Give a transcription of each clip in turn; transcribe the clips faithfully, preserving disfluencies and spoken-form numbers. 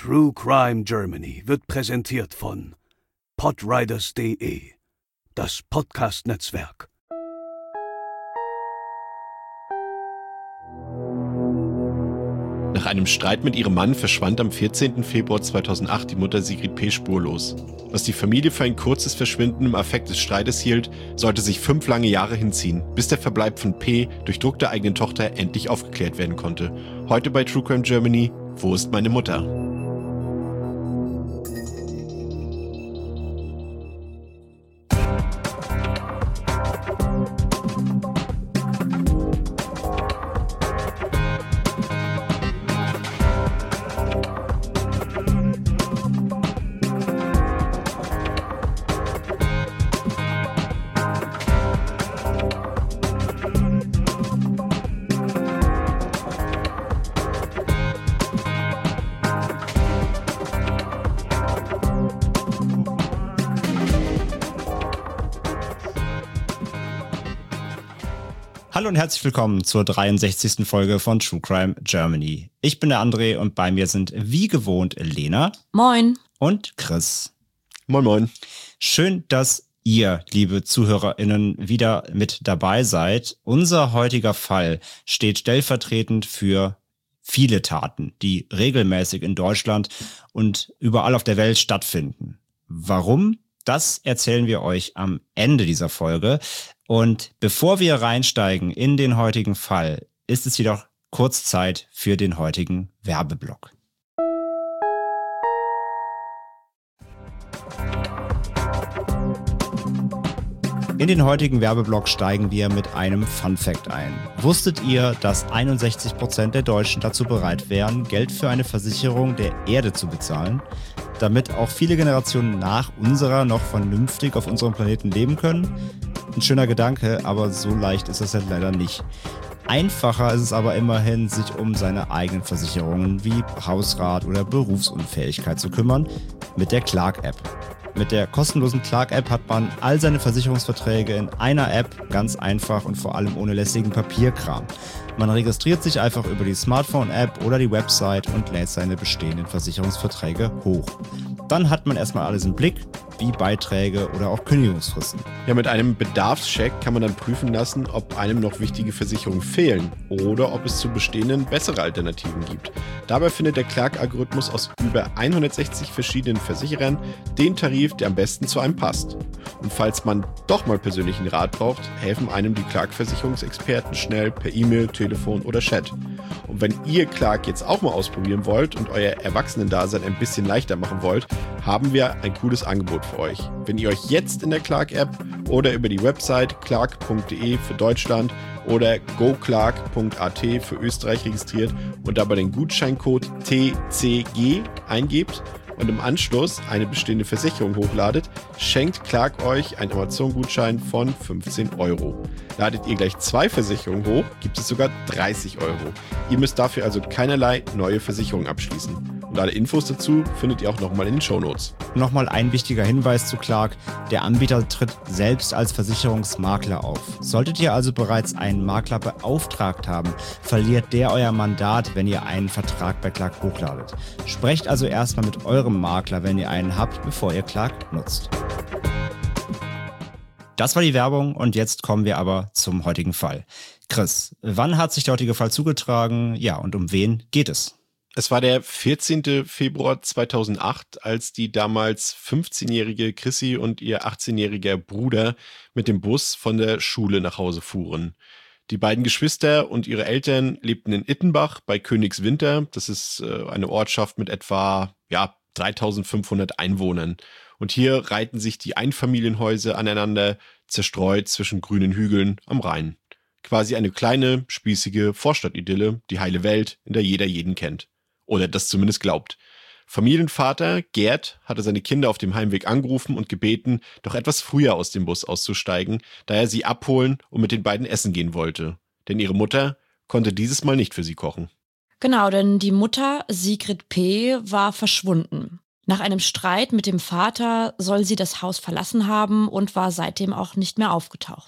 True Crime Germany wird präsentiert von podriders punkt de, das Podcast-Netzwerk. Nach einem Streit mit ihrem Mann verschwand am vierzehnten Februar zweitausendacht die Mutter Sigrid P. spurlos. Was die Familie für ein kurzes Verschwinden im Affekt des Streites hielt, sollte sich fünf lange Jahre hinziehen, bis der Verbleib von P. durch Druck der eigenen Tochter endlich aufgeklärt werden konnte. Heute bei True Crime Germany: Wo ist meine Mutter? Hallo und herzlich willkommen zur dreiundsechzigsten Folge von True Crime Germany. Ich bin der André und bei mir sind wie gewohnt Lena. Moin. Und Chris. Moin, moin. Schön, dass ihr, liebe ZuhörerInnen, wieder mit dabei seid. Unser heutiger Fall steht stellvertretend für viele Taten, die regelmäßig in Deutschland und überall auf der Welt stattfinden. Warum? Das erzählen wir euch am Ende dieser Folge. Und bevor wir reinsteigen in den heutigen Fall, ist es jedoch kurz Zeit für den heutigen Werbeblock. In den heutigen Werbeblock steigen wir mit einem Funfact ein. Wusstet ihr, dass einundsechzig Prozent der Deutschen dazu bereit wären, Geld für eine Versicherung der Erde zu bezahlen, damit auch viele Generationen nach unserer noch vernünftig auf unserem Planeten leben können? Ein schöner Gedanke, aber so leicht ist das halt leider nicht. Einfacher ist es aber immerhin, sich um seine eigenen Versicherungen wie Hausrat oder Berufsunfähigkeit zu kümmern mit der Clark-App. Mit der kostenlosen Clark-App hat man all seine Versicherungsverträge in einer App, ganz einfach und vor allem ohne lästigen Papierkram. Man registriert sich einfach über die Smartphone-App oder die Website und lädt seine bestehenden Versicherungsverträge hoch. Dann hat man erstmal alles im Blick, wie Beiträge oder auch Kündigungsfristen. Ja, mit einem Bedarfscheck kann man dann prüfen lassen, ob einem noch wichtige Versicherungen fehlen oder ob es zu bestehenden bessere Alternativen gibt. Dabei findet der Clark-Algorithmus aus über hundertsechzig verschiedenen Versicherern den Tarif, der am besten zu einem passt. Und falls man doch mal persönlichen Rat braucht, helfen einem die Clark-Versicherungsexperten schnell per E-Mail, Telefon oder Chat. Und wenn ihr Clark jetzt auch mal ausprobieren wollt und euer Erwachsenendasein ein bisschen leichter machen wollt, haben wir ein cooles Angebot für euch. Wenn ihr euch jetzt in der Clark-App oder über die Website clark punkt de für Deutschland oder goclark punkt at für Österreich registriert und dabei den Gutscheincode T C G eingebt und im Anschluss eine bestehende Versicherung hochladet, schenkt Clark euch einen Amazon-Gutschein von fünfzehn Euro. Ladet ihr gleich zwei Versicherungen hoch, gibt es sogar dreißig Euro. Ihr müsst dafür also keinerlei neue Versicherungen abschließen. Und alle Infos dazu findet ihr auch nochmal in den Shownotes. Nochmal ein wichtiger Hinweis zu Clark: Der Anbieter tritt selbst als Versicherungsmakler auf. Solltet ihr also bereits einen Makler beauftragt haben, verliert der euer Mandat, wenn ihr einen Vertrag bei Clark hochladet. Sprecht also erstmal mit eurem Makler, wenn ihr einen habt, bevor ihr Clark nutzt. Das war die Werbung und jetzt kommen wir aber zum heutigen Fall. Chris, wann hat sich der heutige Fall zugetragen? Ja, und um wen geht es? Es war der vierzehnten Februar zweitausendacht, als die damals fünfzehnjährige Chrissy und ihr achtzehnjähriger Bruder mit dem Bus von der Schule nach Hause fuhren. Die beiden Geschwister und ihre Eltern lebten in Ittenbach bei Königswinter. Das ist äh, eine Ortschaft mit etwa ja, dreitausendfünfhundert Einwohnern. Und hier reihten sich die Einfamilienhäuser aneinander, zerstreut zwischen grünen Hügeln am Rhein. Quasi eine kleine, spießige Vorstadtidylle, die heile Welt, in der jeder jeden kennt. Oder das zumindest glaubt. Familienvater Gerd hatte seine Kinder auf dem Heimweg angerufen und gebeten, doch etwas früher aus dem Bus auszusteigen, da er sie abholen und mit den beiden essen gehen wollte. Denn ihre Mutter konnte dieses Mal nicht für sie kochen. Genau, denn die Mutter, Sigrid P., war verschwunden. Nach einem Streit mit dem Vater soll sie das Haus verlassen haben und war seitdem auch nicht mehr aufgetaucht.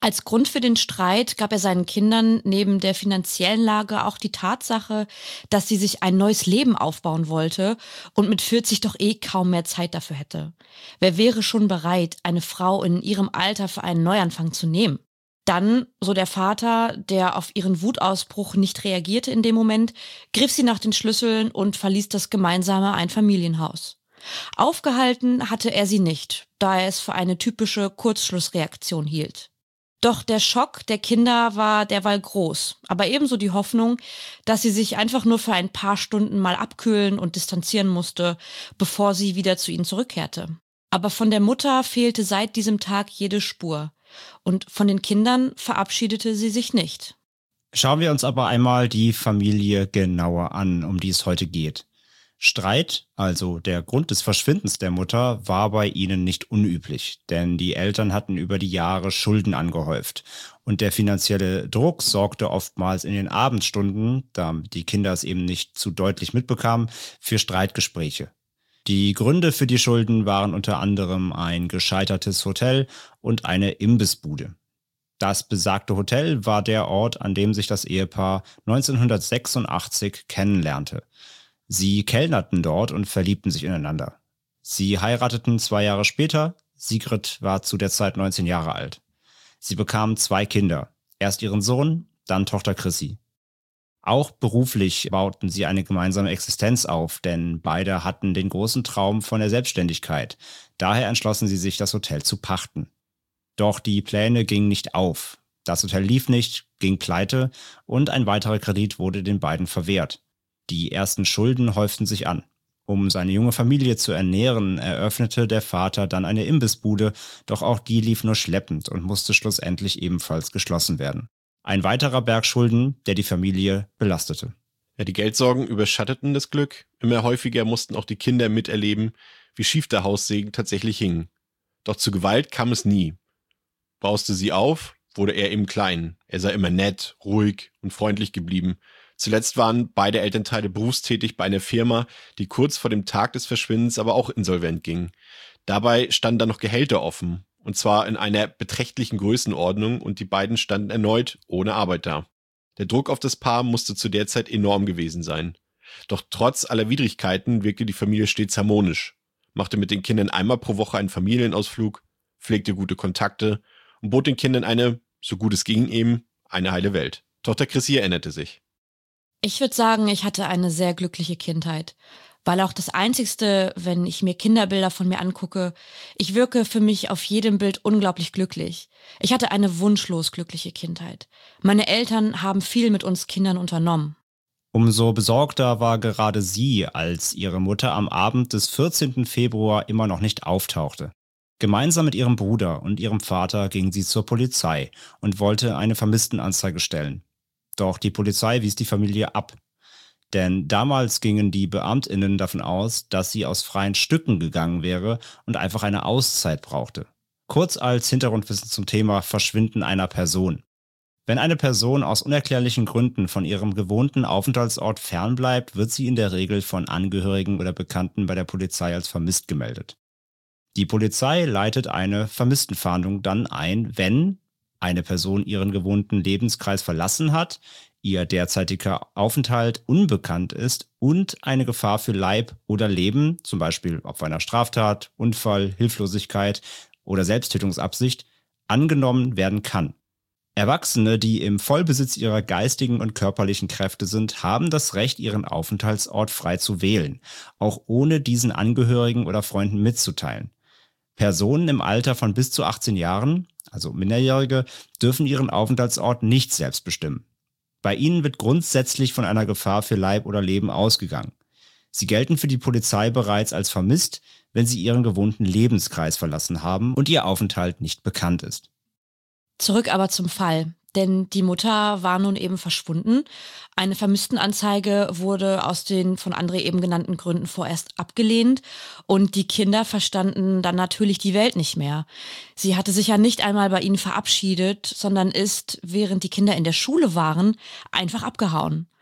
Als Grund für den Streit gab er seinen Kindern neben der finanziellen Lage auch die Tatsache, dass sie sich ein neues Leben aufbauen wollte und mit vierzig doch eh kaum mehr Zeit dafür hätte. Wer wäre schon bereit, eine Frau in ihrem Alter für einen Neuanfang zu nehmen? Dann, so der Vater, der auf ihren Wutausbruch nicht reagierte in dem Moment, griff sie nach den Schlüsseln und verließ das gemeinsame Einfamilienhaus. Aufgehalten hatte er sie nicht, da er es für eine typische Kurzschlussreaktion hielt. Doch der Schock der Kinder war derweil groß, aber ebenso die Hoffnung, dass sie sich einfach nur für ein paar Stunden mal abkühlen und distanzieren musste, bevor sie wieder zu ihnen zurückkehrte. Aber von der Mutter fehlte seit diesem Tag jede Spur und von den Kindern verabschiedete sie sich nicht. Schauen wir uns aber einmal die Familie genauer an, um die es heute geht. Streit, also der Grund des Verschwindens der Mutter, war bei ihnen nicht unüblich, denn die Eltern hatten über die Jahre Schulden angehäuft und der finanzielle Druck sorgte oftmals in den Abendstunden, da die Kinder es eben nicht zu deutlich mitbekamen, für Streitgespräche. Die Gründe für die Schulden waren unter anderem ein gescheitertes Hotel und eine Imbissbude. Das besagte Hotel war der Ort, an dem sich das Ehepaar neunzehnhundertsechsundachtzig kennenlernte. Sie kellnerten dort und verliebten sich ineinander. Sie heirateten zwei Jahre später. Sigrid war zu der Zeit neunzehn Jahre alt. Sie bekamen zwei Kinder. Erst ihren Sohn, dann Tochter Chrissy. Auch beruflich bauten sie eine gemeinsame Existenz auf, denn beide hatten den großen Traum von der Selbstständigkeit. Daher entschlossen sie sich, das Hotel zu pachten. Doch die Pläne gingen nicht auf. Das Hotel lief nicht, ging pleite und ein weiterer Kredit wurde den beiden verwehrt. Die ersten Schulden häuften sich an. Um seine junge Familie zu ernähren, eröffnete der Vater dann eine Imbissbude, doch auch die lief nur schleppend und musste schlussendlich ebenfalls geschlossen werden. Ein weiterer Berg Schulden, der die Familie belastete. Ja, die Geldsorgen überschatteten das Glück. Immer häufiger mussten auch die Kinder miterleben, wie schief der Haussegen tatsächlich hing. Doch zu Gewalt kam es nie. Brauste sie auf, wurde er eben klein. Er sei immer nett, ruhig und freundlich geblieben. Zuletzt waren beide Elternteile berufstätig bei einer Firma, die kurz vor dem Tag des Verschwindens aber auch insolvent ging. Dabei standen dann noch Gehälter offen, und zwar in einer beträchtlichen Größenordnung, und die beiden standen erneut ohne Arbeit da. Der Druck auf das Paar musste zu der Zeit enorm gewesen sein. Doch trotz aller Widrigkeiten wirkte die Familie stets harmonisch, machte mit den Kindern einmal pro Woche einen Familienausflug, pflegte gute Kontakte und bot den Kindern eine, so gut es ging eben, eine heile Welt. Tochter Chrissy erinnerte sich. Ich würde sagen, ich hatte eine sehr glückliche Kindheit, weil auch das Einzigste, wenn ich mir Kinderbilder von mir angucke, ich wirke für mich auf jedem Bild unglaublich glücklich. Ich hatte eine wunschlos glückliche Kindheit. Meine Eltern haben viel mit uns Kindern unternommen. Umso besorgter war gerade sie, als ihre Mutter am Abend des vierzehnten Februar immer noch nicht auftauchte. Gemeinsam mit ihrem Bruder und ihrem Vater ging sie zur Polizei und wollte eine Vermisstenanzeige stellen. Doch die Polizei wies die Familie ab. Denn damals gingen die BeamtInnen davon aus, dass sie aus freien Stücken gegangen wäre und einfach eine Auszeit brauchte. Kurz als Hintergrundwissen zum Thema Verschwinden einer Person. Wenn eine Person aus unerklärlichen Gründen von ihrem gewohnten Aufenthaltsort fernbleibt, wird sie in der Regel von Angehörigen oder Bekannten bei der Polizei als vermisst gemeldet. Die Polizei leitet eine Vermisstenfahndung dann ein, wenn eine Person ihren gewohnten Lebenskreis verlassen hat, ihr derzeitiger Aufenthalt unbekannt ist und eine Gefahr für Leib oder Leben, zum Beispiel Opfer einer Straftat, Unfall, Hilflosigkeit oder Selbsttötungsabsicht, angenommen werden kann. Erwachsene, die im Vollbesitz ihrer geistigen und körperlichen Kräfte sind, haben das Recht, ihren Aufenthaltsort frei zu wählen, auch ohne diesen Angehörigen oder Freunden mitzuteilen. Personen im Alter von bis zu achtzehn Jahren, also Minderjährige, dürfen ihren Aufenthaltsort nicht selbst bestimmen. Bei ihnen wird grundsätzlich von einer Gefahr für Leib oder Leben ausgegangen. Sie gelten für die Polizei bereits als vermisst, wenn sie ihren gewohnten Lebenskreis verlassen haben und ihr Aufenthalt nicht bekannt ist. Zurück aber zum Fall, denn die Mutter war nun eben verschwunden. Eine Vermisstenanzeige wurde aus den von André eben genannten Gründen vorerst abgelehnt und die Kinder verstanden dann natürlich die Welt nicht mehr. Sie hatte sich ja nicht einmal bei ihnen verabschiedet, sondern ist, während die Kinder in der Schule waren, einfach abgehauen.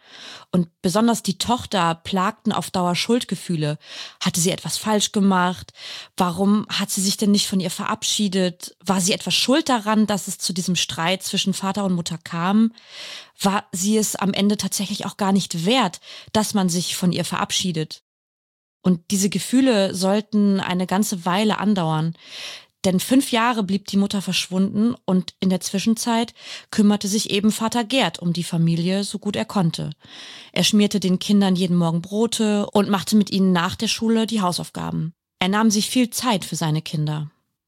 Und besonders die Tochter plagten auf Dauer Schuldgefühle. Hatte sie etwas falsch gemacht? Warum hat sie sich denn nicht von ihr verabschiedet? War sie etwas schuld daran, dass es zu diesem Streit zwischen Vater und Mutter kam? War sie es am Ende tatsächlich auch gar nicht wert, dass man sich von ihr verabschiedet? Und diese Gefühle sollten eine ganze Weile andauern. Denn fünf Jahre blieb die Mutter verschwunden und in der Zwischenzeit kümmerte sich eben Vater Gerd um die Familie, so gut er konnte. Er schmierte den Kindern jeden Morgen Brote und machte mit ihnen nach der Schule die Hausaufgaben. Er nahm sich viel Zeit für seine Kinder.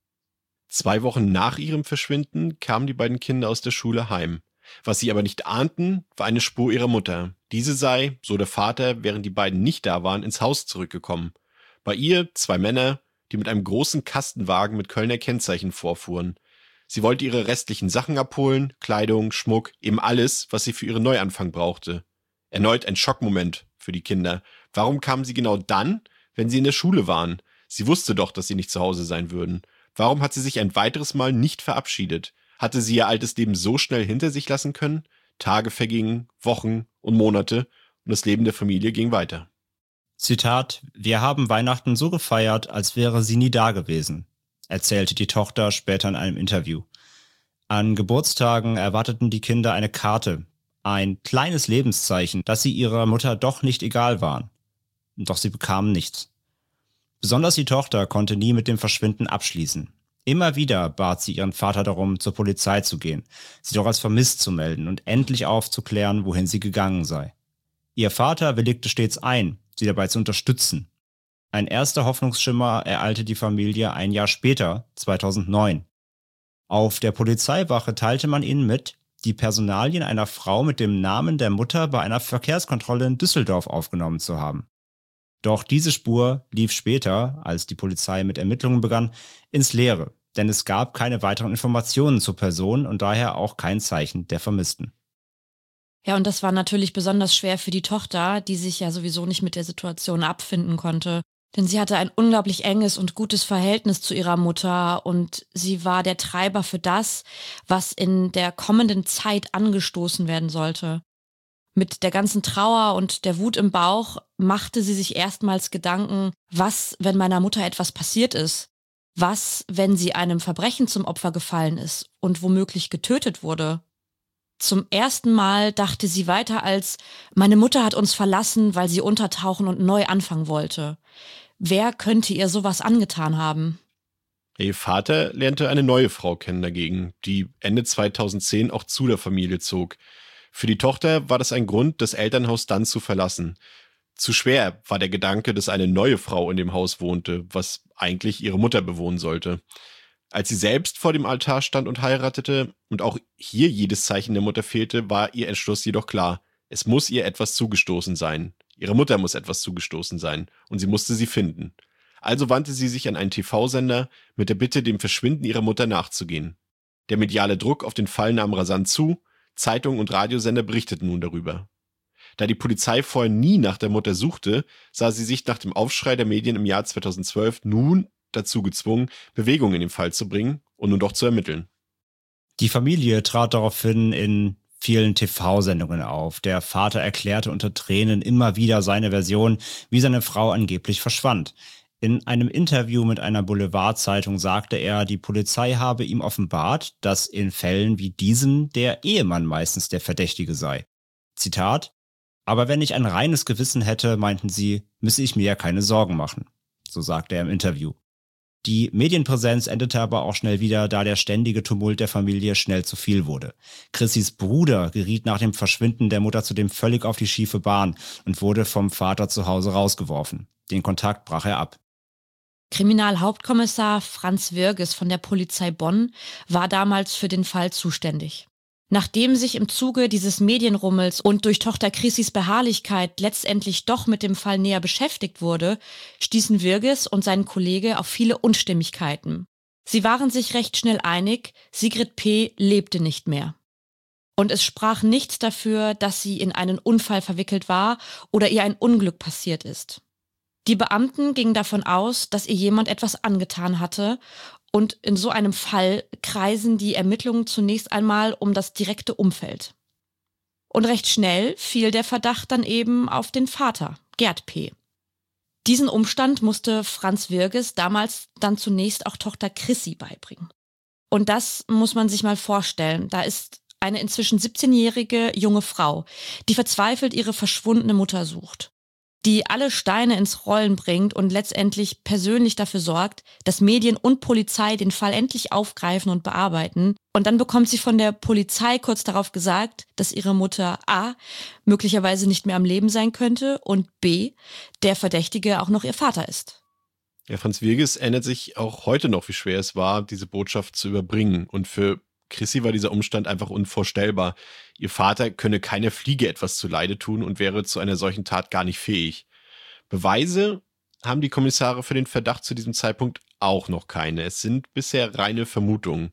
Zwei Wochen nach ihrem Verschwinden kamen die beiden Kinder aus der Schule heim. Was sie aber nicht ahnten, war eine Spur ihrer Mutter. Diese sei, so der Vater, während die beiden nicht da waren, ins Haus zurückgekommen. Bei ihr zwei Männer, die mit einem großen Kastenwagen mit Kölner Kennzeichen vorfuhren. Sie wollte ihre restlichen Sachen abholen, Kleidung, Schmuck, eben alles, was sie für ihren Neuanfang brauchte. Erneut ein Schockmoment für die Kinder. Warum kamen sie genau dann, wenn sie in der Schule waren? Sie wusste doch, dass sie nicht zu Hause sein würden. Warum hat sie sich ein weiteres Mal nicht verabschiedet? Hatte sie ihr altes Leben so schnell hinter sich lassen können? Tage vergingen, Wochen und Monate und das Leben der Familie ging weiter. Zitat: Wir haben Weihnachten so gefeiert, als wäre sie nie da gewesen, erzählte die Tochter später in einem Interview. An Geburtstagen erwarteten die Kinder eine Karte, ein kleines Lebenszeichen, dass sie ihrer Mutter doch nicht egal waren. Doch sie bekamen nichts. Besonders die Tochter konnte nie mit dem Verschwinden abschließen. Immer wieder bat sie ihren Vater darum, zur Polizei zu gehen, sie doch als vermisst zu melden und endlich aufzuklären, wohin sie gegangen sei. Ihr Vater willigte stets ein, sie dabei zu unterstützen. Ein erster Hoffnungsschimmer ereilte die Familie ein Jahr später, zweitausendneun. Auf der Polizeiwache teilte man ihnen mit, die Personalien einer Frau mit dem Namen der Mutter bei einer Verkehrskontrolle in Düsseldorf aufgenommen zu haben. Doch diese Spur lief später, als die Polizei mit Ermittlungen begann, ins Leere, denn es gab keine weiteren Informationen zur Person und daher auch kein Zeichen der Vermissten. Ja, und das war natürlich besonders schwer für die Tochter, die sich ja sowieso nicht mit der Situation abfinden konnte. Denn sie hatte ein unglaublich enges und gutes Verhältnis zu ihrer Mutter und sie war der Treiber für das, was in der kommenden Zeit angestoßen werden sollte. Mit der ganzen Trauer und der Wut im Bauch machte sie sich erstmals Gedanken, was, wenn meiner Mutter etwas passiert ist? Was, wenn sie einem Verbrechen zum Opfer gefallen ist und womöglich getötet wurde? Zum ersten Mal dachte sie weiter als, meine Mutter hat uns verlassen, weil sie untertauchen und neu anfangen wollte. Wer könnte ihr sowas angetan haben? Ihr Vater lernte eine neue Frau kennen dagegen, die Ende zweitausendzehn auch zu der Familie zog. Für die Tochter war das ein Grund, das Elternhaus dann zu verlassen. Zu schwer war der Gedanke, dass eine neue Frau in dem Haus wohnte, was eigentlich ihre Mutter bewohnen sollte. Als sie selbst vor dem Altar stand und heiratete und auch hier jedes Zeichen der Mutter fehlte, war ihr Entschluss jedoch klar. Es muss ihr etwas zugestoßen sein. Ihre Mutter muss etwas zugestoßen sein und sie musste sie finden. Also wandte sie sich an einen T V-Sender mit der Bitte, dem Verschwinden ihrer Mutter nachzugehen. Der mediale Druck auf den Fall nahm rasant zu, Zeitungen und Radiosender berichteten nun darüber. Da die Polizei vorher nie nach der Mutter suchte, sah sie sich nach dem Aufschrei der Medien im Jahr zweitausendzwölf nun dazu gezwungen, Bewegung in den Fall zu bringen und nun doch zu ermitteln. Die Familie trat daraufhin in vielen T V-Sendungen auf. Der Vater erklärte unter Tränen immer wieder seine Version, wie seine Frau angeblich verschwand. In einem Interview mit einer Boulevardzeitung sagte er, die Polizei habe ihm offenbart, dass in Fällen wie diesem der Ehemann meistens der Verdächtige sei. Zitat: Aber wenn ich ein reines Gewissen hätte, meinten sie, müsse ich mir ja keine Sorgen machen. So sagte er im Interview. Die Medienpräsenz endete aber auch schnell wieder, da der ständige Tumult der Familie schnell zu viel wurde. Chrissys Bruder geriet nach dem Verschwinden der Mutter zudem völlig auf die schiefe Bahn und wurde vom Vater zu Hause rausgeworfen. Den Kontakt brach er ab. Kriminalhauptkommissar Franz Wirges von der Polizei Bonn war damals für den Fall zuständig. Nachdem sich im Zuge dieses Medienrummels und durch Tochter Chrissys Beharrlichkeit letztendlich doch mit dem Fall näher beschäftigt wurde, stießen Wirges und sein Kollege auf viele Unstimmigkeiten. Sie waren sich recht schnell einig, Sigrid P. lebte nicht mehr. Und es sprach nichts dafür, dass sie in einen Unfall verwickelt war oder ihr ein Unglück passiert ist. Die Beamten gingen davon aus, dass ihr jemand etwas angetan hatte, und in so einem Fall kreisen die Ermittlungen zunächst einmal um das direkte Umfeld. Und recht schnell fiel der Verdacht dann eben auf den Vater, Gerd P. Diesen Umstand musste Franz Wirges damals dann zunächst auch Tochter Chrissy beibringen. Und das muss man sich mal vorstellen. Da ist eine inzwischen siebzehnjährige junge Frau, die verzweifelt ihre verschwundene Mutter sucht, die alle Steine ins Rollen bringt und letztendlich persönlich dafür sorgt, dass Medien und Polizei den Fall endlich aufgreifen und bearbeiten. Und dann bekommt sie von der Polizei kurz darauf gesagt, dass ihre Mutter A. möglicherweise nicht mehr am Leben sein könnte und B. der Verdächtige auch noch ihr Vater ist. Ja, Franz Wirges erinnert sich auch heute noch, wie schwer es war, diese Botschaft zu überbringen. Und für Chrissy war dieser Umstand einfach unvorstellbar. Ihr Vater könne keiner Fliege etwas zuleide tun und wäre zu einer solchen Tat gar nicht fähig. Beweise haben die Kommissare für den Verdacht zu diesem Zeitpunkt auch noch keine. Es sind bisher reine Vermutungen.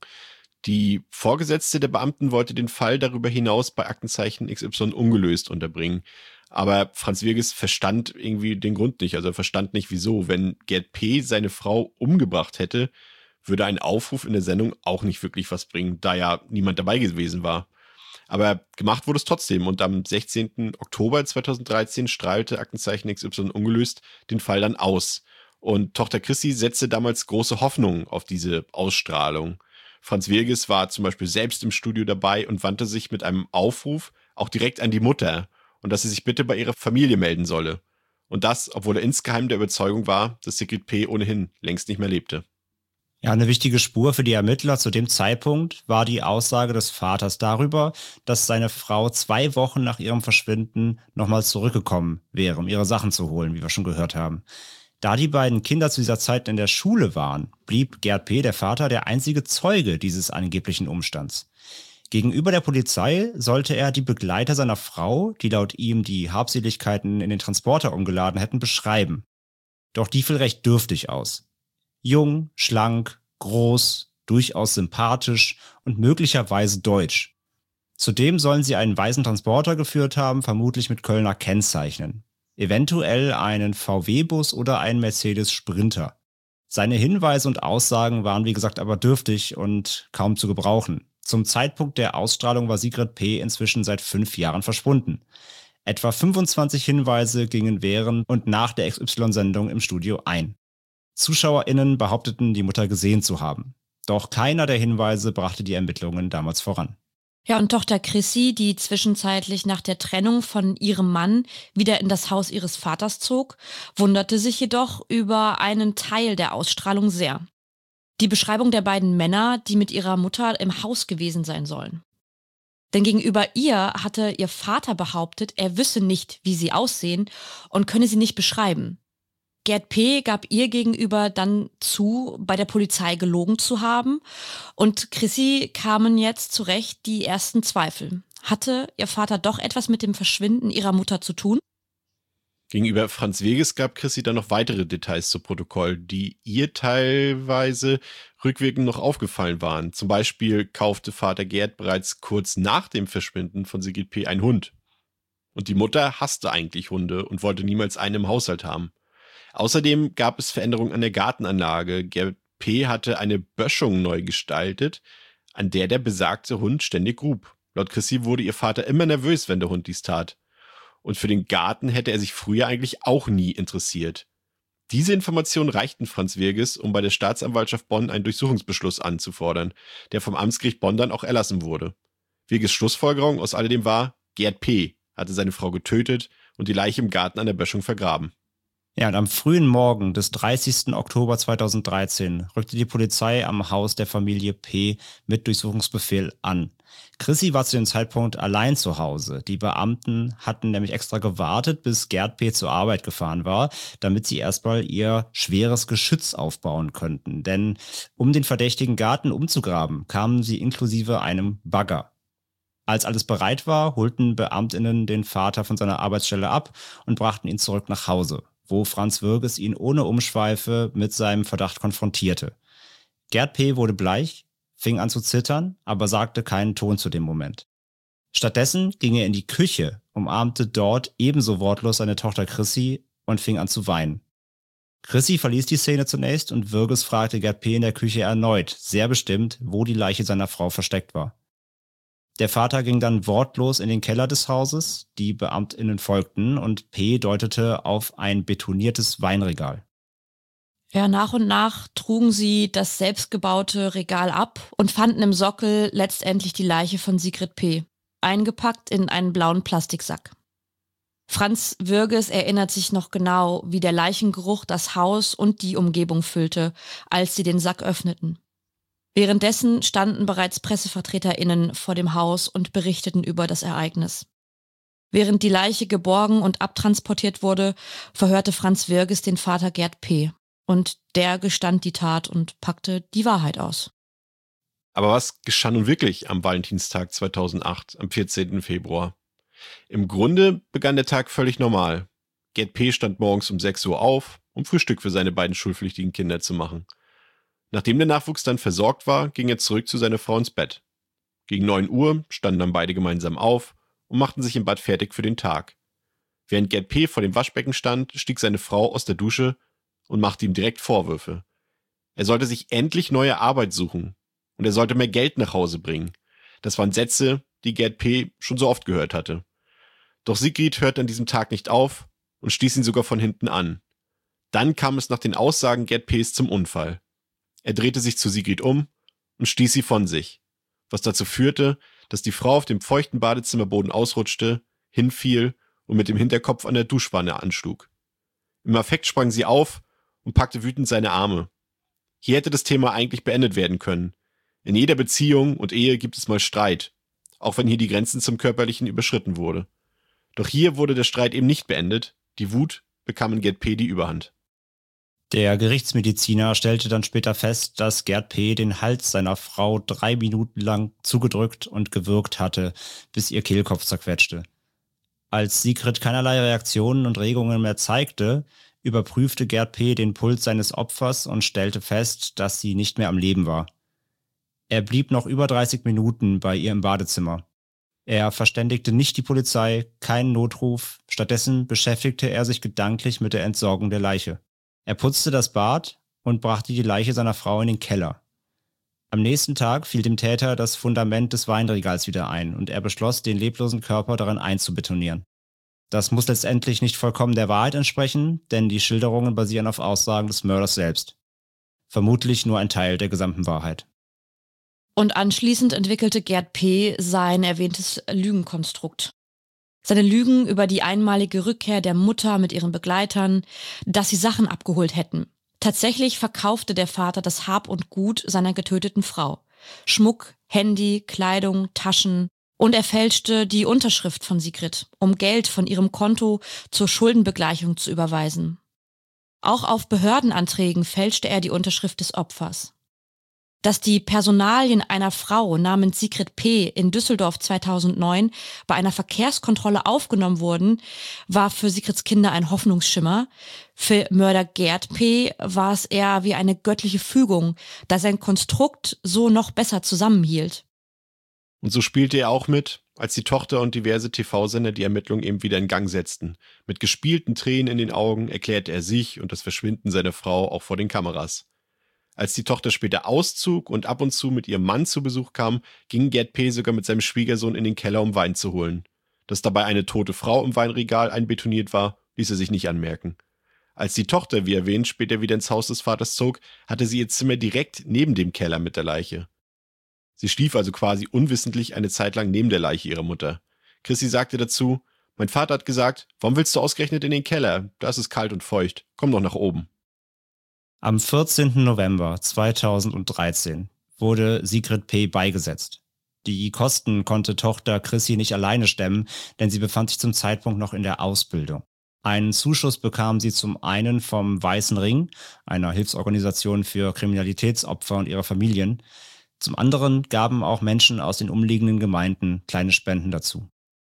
Die Vorgesetzte der Beamten wollte den Fall darüber hinaus bei Aktenzeichen X Y ungelöst unterbringen. Aber Franz Wirges verstand irgendwie den Grund nicht. Also er verstand nicht, wieso. Wenn Gerd P. seine Frau umgebracht hätte, würde ein Aufruf in der Sendung auch nicht wirklich was bringen, da ja niemand dabei gewesen war. Aber gemacht wurde es trotzdem und am sechzehnten Oktober zweitausenddreizehn strahlte Aktenzeichen X Y ungelöst den Fall dann aus. Und Tochter Chrissy setzte damals große Hoffnung auf diese Ausstrahlung. Franz Wirges war zum Beispiel selbst im Studio dabei und wandte sich mit einem Aufruf auch direkt an die Mutter und dass sie sich bitte bei ihrer Familie melden solle. Und das, obwohl er insgeheim der Überzeugung war, dass Sigrid P. ohnehin längst nicht mehr lebte. Ja, eine wichtige Spur für die Ermittler zu dem Zeitpunkt war die Aussage des Vaters darüber, dass seine Frau zwei Wochen nach ihrem Verschwinden nochmal zurückgekommen wäre, um ihre Sachen zu holen, wie wir schon gehört haben. Da die beiden Kinder zu dieser Zeit in der Schule waren, blieb Gerd P., der Vater, der einzige Zeuge dieses angeblichen Umstands. Gegenüber der Polizei sollte er die Begleiter seiner Frau, die laut ihm die Habseligkeiten in den Transporter umgeladen hätten, beschreiben. Doch die fiel recht dürftig aus. Jung, schlank, groß, durchaus sympathisch und möglicherweise deutsch. Zudem sollen sie einen weißen Transporter geführt haben, vermutlich mit Kölner Kennzeichen. Eventuell einen V W-Bus oder einen Mercedes Sprinter. Seine Hinweise und Aussagen waren wie gesagt aber dürftig und kaum zu gebrauchen. Zum Zeitpunkt der Ausstrahlung war Sigrid P. inzwischen seit fünf Jahren verschwunden. Etwa fünfundzwanzig Hinweise gingen während und nach der X Y-Sendung im Studio ein. ZuschauerInnen behaupteten, die Mutter gesehen zu haben. Doch keiner der Hinweise brachte die Ermittlungen damals voran. Ja, und Tochter Chrissy, die zwischenzeitlich nach der Trennung von ihrem Mann wieder in das Haus ihres Vaters zog, wunderte sich jedoch über einen Teil der Ausstrahlung sehr. Die Beschreibung der beiden Männer, die mit ihrer Mutter im Haus gewesen sein sollen. Denn gegenüber ihr hatte ihr Vater behauptet, er wisse nicht, wie sie aussehen und könne sie nicht beschreiben. Gerd P. gab ihr gegenüber dann zu, bei der Polizei gelogen zu haben. Und Chrissy kamen jetzt zurecht die ersten Zweifel. Hatte ihr Vater doch etwas mit dem Verschwinden ihrer Mutter zu tun? Gegenüber Franz Wirges gab Chrissy dann noch weitere Details zu Protokoll, die ihr teilweise rückwirkend noch aufgefallen waren. Zum Beispiel kaufte Vater Gerd bereits kurz nach dem Verschwinden von Sigrid P. einen Hund. Und die Mutter hasste eigentlich Hunde und wollte niemals einen im Haushalt haben. Außerdem gab es Veränderungen an der Gartenanlage. Gerd P. hatte eine Böschung neu gestaltet, an der der besagte Hund ständig grub. Laut Chrissy wurde ihr Vater immer nervös, wenn der Hund dies tat. Und für den Garten hätte er sich früher eigentlich auch nie interessiert. Diese Informationen reichten Franz Wirges, um bei der Staatsanwaltschaft Bonn einen Durchsuchungsbeschluss anzufordern, der vom Amtsgericht Bonn dann auch erlassen wurde. Wirges Schlussfolgerung aus alledem war, Gerd P. hatte seine Frau getötet und die Leiche im Garten an der Böschung vergraben. Ja, und am frühen Morgen des dreißigsten Oktober zweitausenddreizehn rückte die Polizei am Haus der Familie P. mit Durchsuchungsbefehl an. Chrissy war zu dem Zeitpunkt allein zu Hause. Die Beamten hatten nämlich extra gewartet, bis Gerd P. zur Arbeit gefahren war, damit sie erstmal ihr schweres Geschütz aufbauen könnten. Denn um den verdächtigen Garten umzugraben, kamen sie inklusive einem Bagger. Als alles bereit war, holten BeamtInnen den Vater von seiner Arbeitsstelle ab und brachten ihn zurück nach Hause, wo Franz Wirges ihn ohne Umschweife mit seinem Verdacht konfrontierte. Gerd P. wurde bleich, fing an zu zittern, aber sagte keinen Ton zu dem Moment. Stattdessen ging er in die Küche, umarmte dort ebenso wortlos seine Tochter Chrissy und fing an zu weinen. Chrissy verließ die Szene zunächst und Wirges fragte Gerd P. in der Küche erneut, sehr bestimmt, wo die Leiche seiner Frau versteckt war. Der Vater ging dann wortlos in den Keller des Hauses, die BeamtInnen folgten und P. deutete auf ein betoniertes Weinregal. Ja, nach und nach trugen sie das selbstgebaute Regal ab und fanden im Sockel letztendlich die Leiche von Sigrid P., eingepackt in einen blauen Plastiksack. Franz Würges erinnert sich noch genau, wie der Leichengeruch das Haus und die Umgebung füllte, als sie den Sack öffneten. Währenddessen standen bereits PressevertreterInnen vor dem Haus und berichteten über das Ereignis. Während die Leiche geborgen und abtransportiert wurde, verhörte Franz Würges den Vater Gerd P. Und der gestand die Tat und packte die Wahrheit aus. Aber was geschah nun wirklich am Valentinstag zweitausendacht, am vierzehnten Februar? Im Grunde begann der Tag völlig normal. Gerd P. stand morgens um sechs Uhr auf, um Frühstück für seine beiden schulpflichtigen Kinder zu machen. Nachdem der Nachwuchs dann versorgt war, ging er zurück zu seiner Frau ins Bett. Gegen neun Uhr standen dann beide gemeinsam auf und machten sich im Bad fertig für den Tag. Während Gerd P. vor dem Waschbecken stand, stieg seine Frau aus der Dusche und machte ihm direkt Vorwürfe. Er sollte sich endlich neue Arbeit suchen und er sollte mehr Geld nach Hause bringen. Das waren Sätze, die Gerd P. schon so oft gehört hatte. Doch Sigrid hörte an diesem Tag nicht auf und stieß ihn sogar von hinten an. Dann kam es nach den Aussagen Gerd P.s zum Unfall. Er drehte sich zu Sigrid um und stieß sie von sich, was dazu führte, dass die Frau auf dem feuchten Badezimmerboden ausrutschte, hinfiel und mit dem Hinterkopf an der Duschwanne anschlug. Im Affekt sprang sie auf und packte wütend seine Arme. Hier hätte das Thema eigentlich beendet werden können. In jeder Beziehung und Ehe gibt es mal Streit, auch wenn hier die Grenzen zum Körperlichen überschritten wurde. Doch hier wurde der Streit eben nicht beendet, die Wut bekam in Gerd P. die Überhand. Der Gerichtsmediziner stellte dann später fest, dass Gerd P. den Hals seiner Frau drei Minuten lang zugedrückt und gewürgt hatte, bis ihr Kehlkopf zerquetschte. Als Sigrid keinerlei Reaktionen und Regungen mehr zeigte, überprüfte Gerd P. den Puls seines Opfers und stellte fest, dass sie nicht mehr am Leben war. Er blieb noch über dreißig Minuten bei ihr im Badezimmer. Er verständigte nicht die Polizei, keinen Notruf, stattdessen beschäftigte er sich gedanklich mit der Entsorgung der Leiche. Er putzte das Bad und brachte die Leiche seiner Frau in den Keller. Am nächsten Tag fiel dem Täter das Fundament des Weinregals wieder ein und er beschloss, den leblosen Körper darin einzubetonieren. Das muss letztendlich nicht vollkommen der Wahrheit entsprechen, denn die Schilderungen basieren auf Aussagen des Mörders selbst. Vermutlich nur ein Teil der gesamten Wahrheit. Und anschließend entwickelte Gerd P. sein erwähntes Lügenkonstrukt. Seine Lügen über die einmalige Rückkehr der Mutter mit ihren Begleitern, dass sie Sachen abgeholt hätten. Tatsächlich verkaufte der Vater das Hab und Gut seiner getöteten Frau. Schmuck, Handy, Kleidung, Taschen. Und er fälschte die Unterschrift von Sigrid, um Geld von ihrem Konto zur Schuldenbegleichung zu überweisen. Auch auf Behördenanträgen fälschte er die Unterschrift des Opfers. Dass die Personalien einer Frau namens Sigrid P. in Düsseldorf zweitausendneun bei einer Verkehrskontrolle aufgenommen wurden, war für Sigrids Kinder ein Hoffnungsschimmer. Für Mörder Gerd P. war es eher wie eine göttliche Fügung, da sein Konstrukt so noch besser zusammenhielt. Und so spielte er auch mit, als die Tochter und diverse T V-Sender die Ermittlungen eben wieder in Gang setzten. Mit gespielten Tränen in den Augen erklärte er sich und das Verschwinden seiner Frau auch vor den Kameras. Als die Tochter später auszog und ab und zu mit ihrem Mann zu Besuch kam, ging Gerd P. sogar mit seinem Schwiegersohn in den Keller, um Wein zu holen. Dass dabei eine tote Frau im Weinregal einbetoniert war, ließ er sich nicht anmerken. Als die Tochter, wie erwähnt, später wieder ins Haus des Vaters zog, hatte sie ihr Zimmer direkt neben dem Keller mit der Leiche. Sie schlief also quasi unwissentlich eine Zeit lang neben der Leiche ihrer Mutter. Chrissy sagte dazu: Mein Vater hat gesagt, warum willst du ausgerechnet in den Keller? Da ist es kalt und feucht. Komm doch nach oben. Am vierzehnten November zweitausenddreizehn wurde Sigrid P. beigesetzt. Die Kosten konnte Tochter Chrissy nicht alleine stemmen, denn sie befand sich zum Zeitpunkt noch in der Ausbildung. Einen Zuschuss bekam sie zum einen vom Weißen Ring, einer Hilfsorganisation für Kriminalitätsopfer und ihre Familien. Zum anderen gaben auch Menschen aus den umliegenden Gemeinden kleine Spenden dazu.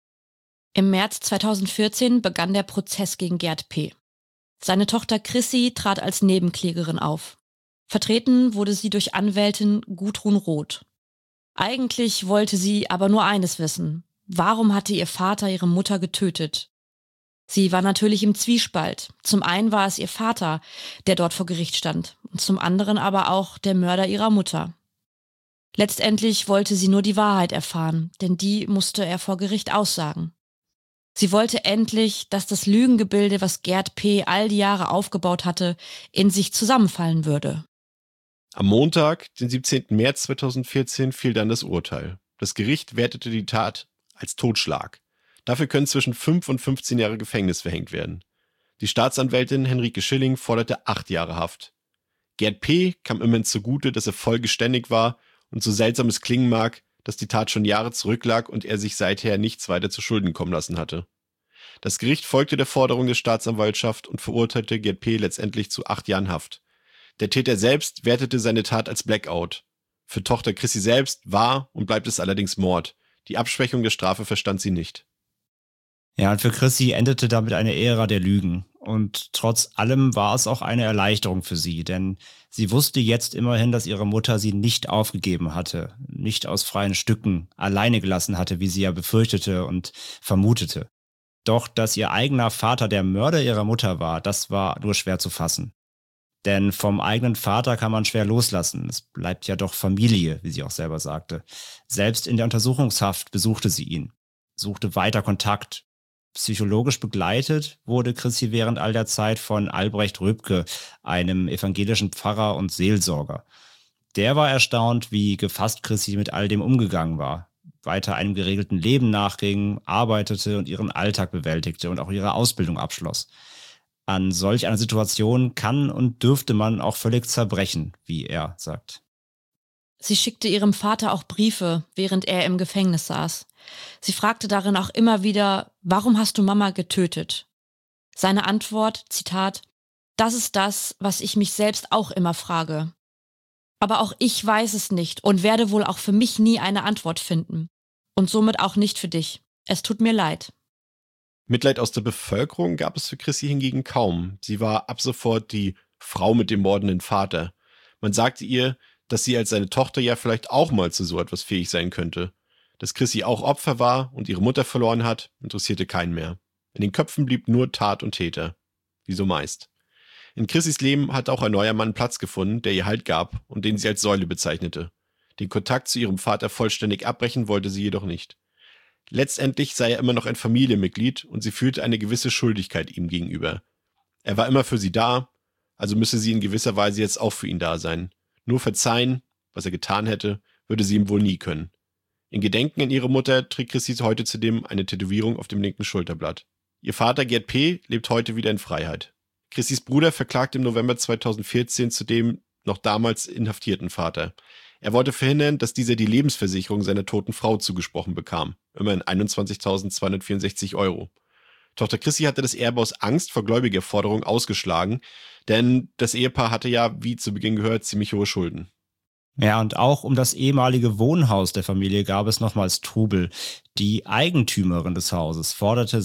Im März zweitausendvierzehn begann der Prozess gegen Gerd P. Seine Tochter Chrissy trat als Nebenklägerin auf. Vertreten wurde sie durch Anwältin Gudrun Roth. Eigentlich wollte sie aber nur eines wissen: Warum hatte ihr Vater ihre Mutter getötet? Sie war natürlich im Zwiespalt. Zum einen war es ihr Vater, der dort vor Gericht stand, und zum anderen aber auch der Mörder ihrer Mutter. Letztendlich wollte sie nur die Wahrheit erfahren, denn die musste er vor Gericht aussagen. Sie wollte endlich, dass das Lügengebilde, was Gerd P. all die Jahre aufgebaut hatte, in sich zusammenfallen würde. Am Montag, den siebzehnten März zweitausendvierzehn, fiel dann das Urteil. Das Gericht wertete die Tat als Totschlag. Dafür können zwischen fünf und fünfzehn Jahre Gefängnis verhängt werden. Die Staatsanwältin Henrike Schilling forderte acht Jahre Haft. Gerd P. kam immerhin zugute, dass er voll geständig war und so seltsam es klingen mag, dass die Tat schon Jahre zurücklag und er sich seither nichts weiter zu Schulden kommen lassen hatte. Das Gericht folgte der Forderung der Staatsanwaltschaft und verurteilte Gerd P. letztendlich zu acht Jahren Haft. Der Täter selbst wertete seine Tat als Blackout. Für Tochter Chrissy selbst war und bleibt es allerdings Mord. Die Abschwächung der Strafe verstand sie nicht. Ja, und für Chrissy endete damit eine Ära der Lügen. Und trotz allem war es auch eine Erleichterung für sie, denn sie wusste jetzt immerhin, dass ihre Mutter sie nicht aufgegeben hatte, nicht aus freien Stücken alleine gelassen hatte, wie sie ja befürchtete und vermutete. Doch, dass ihr eigener Vater der Mörder ihrer Mutter war, das war nur schwer zu fassen. Denn vom eigenen Vater kann man schwer loslassen. Es bleibt ja doch Familie, wie sie auch selber sagte. Selbst in der Untersuchungshaft besuchte sie ihn, suchte weiter Kontakt. Psychologisch begleitet wurde Chrissy während all der Zeit von Albrecht Rübke, einem evangelischen Pfarrer und Seelsorger. Der war erstaunt, wie gefasst Chrissy mit all dem umgegangen war, weiter einem geregelten Leben nachging, arbeitete und ihren Alltag bewältigte und auch ihre Ausbildung abschloss. An solch einer Situation kann und dürfte man auch völlig zerbrechen, wie er sagt. Sie schickte ihrem Vater auch Briefe, während er im Gefängnis saß. Sie fragte darin auch immer wieder, warum hast du Mama getötet? Seine Antwort, Zitat, das ist das, was ich mich selbst auch immer frage. Aber auch ich weiß es nicht und werde wohl auch für mich nie eine Antwort finden. Und somit auch nicht für dich. Es tut mir leid. Mitleid aus der Bevölkerung gab es für Chrissy hingegen kaum. Sie war ab sofort die Frau mit dem mordenden Vater. Man sagte ihr, dass sie als seine Tochter ja vielleicht auch mal zu so etwas fähig sein könnte. Dass Chrissy auch Opfer war und ihre Mutter verloren hat, interessierte keinen mehr. In den Köpfen blieb nur Tat und Täter. Wie so meist. In Chrissys Leben hat auch ein neuer Mann Platz gefunden, der ihr Halt gab und den sie als Säule bezeichnete. Den Kontakt zu ihrem Vater vollständig abbrechen wollte sie jedoch nicht. Letztendlich sei er immer noch ein Familienmitglied und sie fühlte eine gewisse Schuldigkeit ihm gegenüber. Er war immer für sie da, also müsse sie in gewisser Weise jetzt auch für ihn da sein. Nur verzeihen, was er getan hätte, würde sie ihm wohl nie können. In Gedenken an ihre Mutter trägt Chrissy heute zudem eine Tätowierung auf dem linken Schulterblatt. Ihr Vater Gerd P. lebt heute wieder in Freiheit. Chrissys Bruder verklagte im November zweitausendvierzehn zudem noch damals inhaftierten Vater. Er wollte verhindern, dass dieser die Lebensversicherung seiner toten Frau zugesprochen bekam. Immerhin einundzwanzigtausendzweihundertvierundsechzig Euro. Tochter Chrissy hatte das Erbe aus Angst vor Gläubigerforderungen ausgeschlagen, denn das Ehepaar hatte ja, wie zu Beginn gehört, ziemlich hohe Schulden. Ja, und auch um das ehemalige Wohnhaus der Familie gab es nochmals Trubel. Die Eigentümerin des Hauses forderte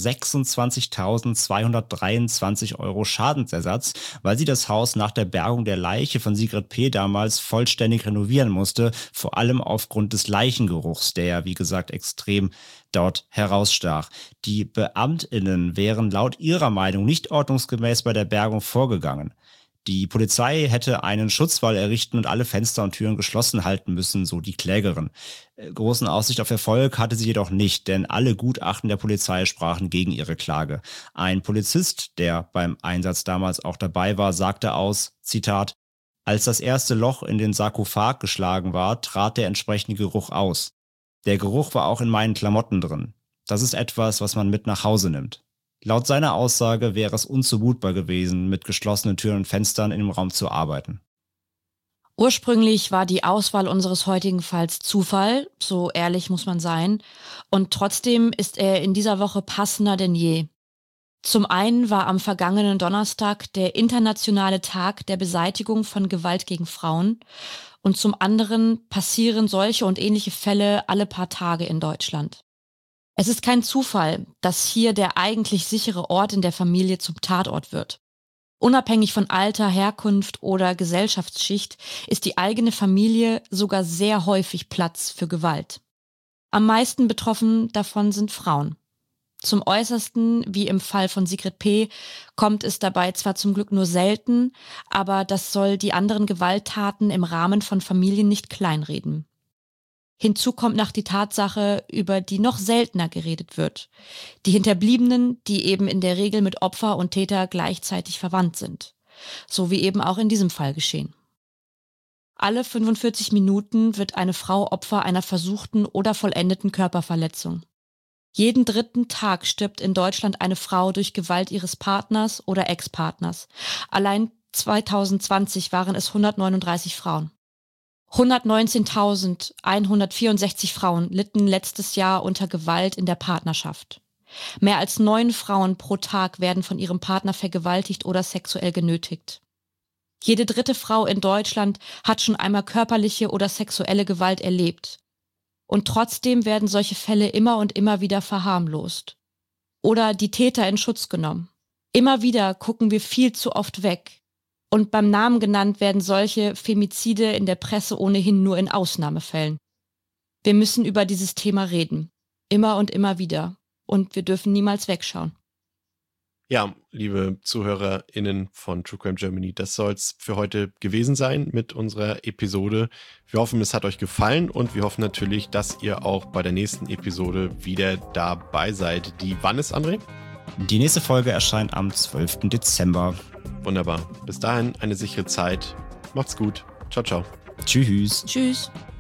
sechsundzwanzigtausendzweihundertdreiundzwanzig Euro Schadensersatz, weil sie das Haus nach der Bergung der Leiche von Sigrid P. damals vollständig renovieren musste, vor allem aufgrund des Leichengeruchs, der ja, wie gesagt, extrem dort herausstach. Die BeamtInnen wären laut ihrer Meinung nicht ordnungsgemäß bei der Bergung vorgegangen. Die Polizei hätte einen Schutzwall errichten und alle Fenster und Türen geschlossen halten müssen, so die Klägerin. Großen Aussicht auf Erfolg hatte sie jedoch nicht, denn alle Gutachten der Polizei sprachen gegen ihre Klage. Ein Polizist, der beim Einsatz damals auch dabei war, sagte aus, Zitat, als das erste Loch in den Sarkophag geschlagen war, trat der entsprechende Geruch aus. Der Geruch war auch in meinen Klamotten drin. Das ist etwas, was man mit nach Hause nimmt. Laut seiner Aussage wäre es unzumutbar gewesen, mit geschlossenen Türen und Fenstern in dem Raum zu arbeiten. Ursprünglich war die Auswahl unseres heutigen Falls Zufall, so ehrlich muss man sein, und trotzdem ist er in dieser Woche passender denn je. Zum einen war am vergangenen Donnerstag der internationale Tag der Beseitigung von Gewalt gegen Frauen und zum anderen passieren solche und ähnliche Fälle alle paar Tage in Deutschland. Es ist kein Zufall, dass hier der eigentlich sichere Ort in der Familie zum Tatort wird. Unabhängig von Alter, Herkunft oder Gesellschaftsschicht ist die eigene Familie sogar sehr häufig Platz für Gewalt. Am meisten betroffen davon sind Frauen. Zum Äußersten, wie im Fall von Sigrid P., kommt es dabei zwar zum Glück nur selten, aber das soll die anderen Gewalttaten im Rahmen von Familien nicht kleinreden. Hinzu kommt noch die Tatsache, über die noch seltener geredet wird. Die Hinterbliebenen, die eben in der Regel mit Opfer und Täter gleichzeitig verwandt sind. So wie eben auch in diesem Fall geschehen. Alle fünfundvierzig Minuten wird eine Frau Opfer einer versuchten oder vollendeten Körperverletzung. Jeden dritten Tag stirbt in Deutschland eine Frau durch Gewalt ihres Partners oder Ex-Partners. Allein zwanzig zwanzig waren es hundertneununddreißig Frauen. hundertneunzehntausendeinhundertvierundsechzig Frauen litten letztes Jahr unter Gewalt in der Partnerschaft. Mehr als neun Frauen pro Tag werden von ihrem Partner vergewaltigt oder sexuell genötigt. Jede dritte Frau in Deutschland hat schon einmal körperliche oder sexuelle Gewalt erlebt. Und trotzdem werden solche Fälle immer und immer wieder verharmlost. Oder die Täter in Schutz genommen. Immer wieder gucken wir viel zu oft weg. Und beim Namen genannt werden solche Femizide in der Presse ohnehin nur in Ausnahmefällen. Wir müssen über dieses Thema reden. Immer und immer wieder. Und wir dürfen niemals wegschauen. Ja, liebe ZuhörerInnen von True Crime Germany, das soll es für heute gewesen sein mit unserer Episode. Wir hoffen, es hat euch gefallen und wir hoffen natürlich, dass ihr auch bei der nächsten Episode wieder dabei seid. Die wann ist, André? Die nächste Folge erscheint am zwölften Dezember. Wunderbar. Bis dahin eine sichere Zeit. Macht's gut. Ciao, ciao. Tschüss. Tschüss.